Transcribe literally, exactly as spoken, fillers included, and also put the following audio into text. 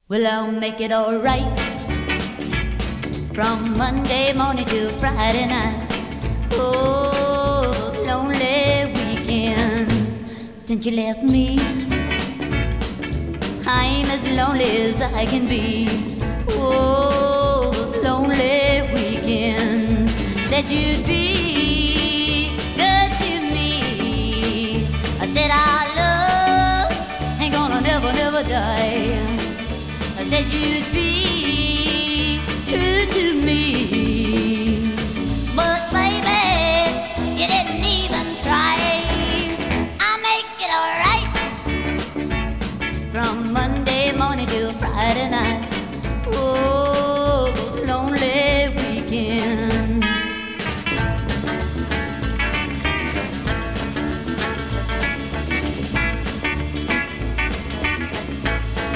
Well, I'll make it alright from Monday morning till Friday night. Oh, those lonely weekends since you left me, I'm as lonely as I can be. Oh, those lonely weekends said you'd be good to me. I said our love ain't gonna never, never die. I said you'd be true to me, but baby, you didn't even try. I'll make it alright from Monday morning till Friday night. Oh,